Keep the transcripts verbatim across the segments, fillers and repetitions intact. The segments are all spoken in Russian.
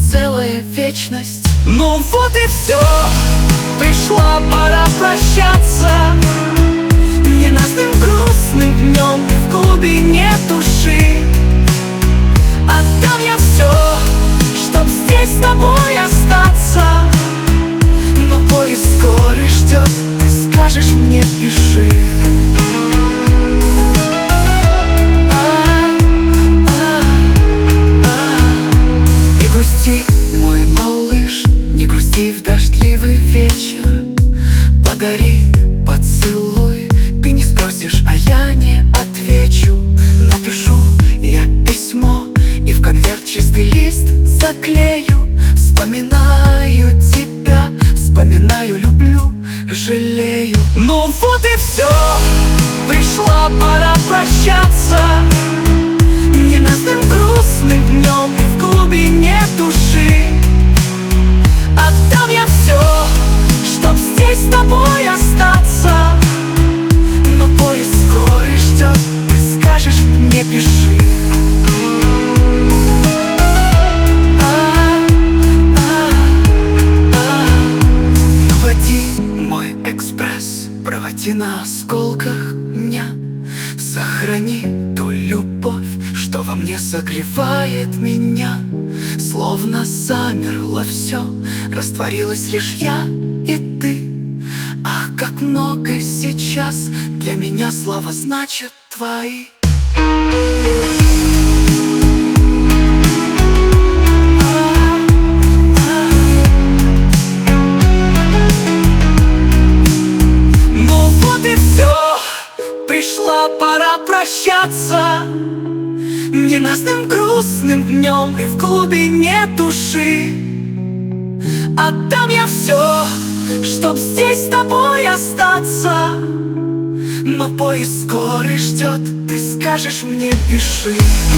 целая вечность. Ну вот и все, пришла пора прощаться. Ненастным грустным днем в глубине души отдам я все, чтоб здесь с тобой остаться. Но поезд скоро ждет, ты скажешь мне пиши. Не грусти, мой малыш, не грусти в дождливый вечер. Подари поцелуй, ты не спросишь, а я не отвечу. Напишу я письмо и в конверт чистый лист заклею. Вспоминаю тебя, вспоминаю, люблю, жалею. Ну вот и все, пришла пора прощаться. Ненастным грустным днем в глубине души отдам я все, чтоб здесь с тобой остаться. Но поезд скоро ждет, ты скажешь мне пиши. Проводи мой экспресс, проводи на осколках дня. Сохрани ту любовь, что во мне согревает меня. Словно замерло все, растворилась лишь я и ты. Ах, как много сейчас для меня слова значат твои. Ну вот и все, пришла пора прощаться. Ненастным грустным днем и в глубине души отдам я все, чтоб здесь с тобой остаться. Но поезд скоро ждет, ты скажешь мне пиши.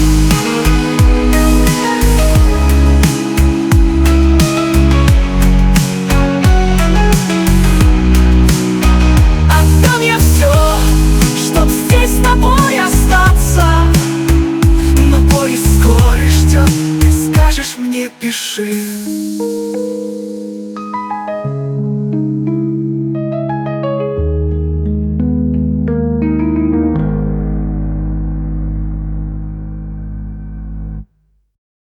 Отдам я все, чтоб здесь с тобой остаться. Но поезд скоро ждет, ты скажешь мне пиши.